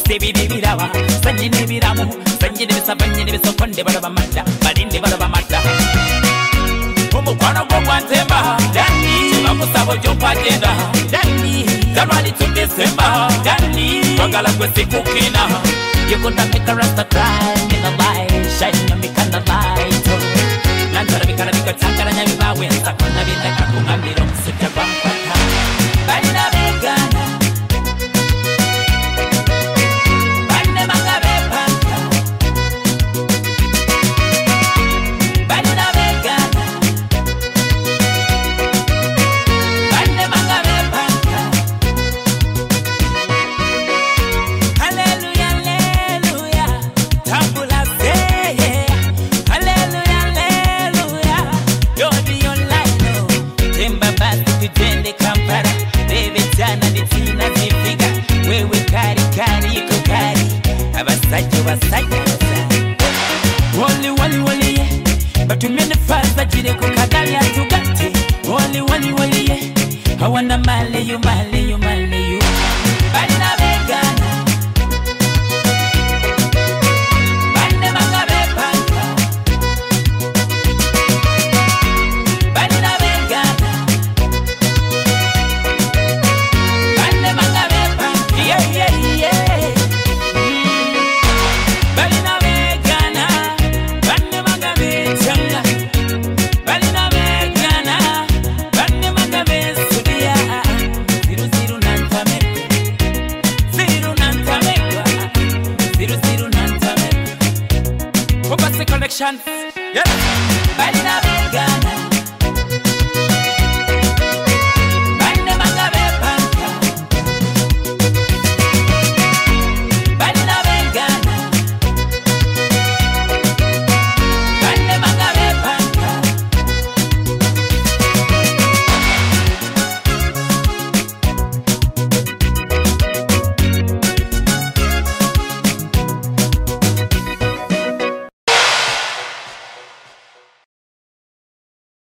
sebidi birawa sanjini biramu sanjini bisabanyini bisokonde barabamata balinde barabamata umukwana gwo gwantemba dani chibamusabo jo pagenda dani January to December dani twagala gwe sikukina you could make a rasta cry in the light shine on me kind light nantara bikara bikatangara nyabiba wenza kona bitaka kungambiro sujja bamkwata balina begana bane mangabe panta balina begana bane mangabe panta hallelujah hallelujah tambula say hallelujah hallelujah yodi online temba basi tujende Kampala bebe jana nitina zifiga wewe kari kari yuko kari abasajja basajja wali ye batumene fasa jire ko kagali atugate wali ye hawana male you balina begana bande mangabe panta balina begana bande mangabe panta yeah balina begana bande mangabe changa balina begana bande mangabe sudia ziru nantame Obase collection yes balina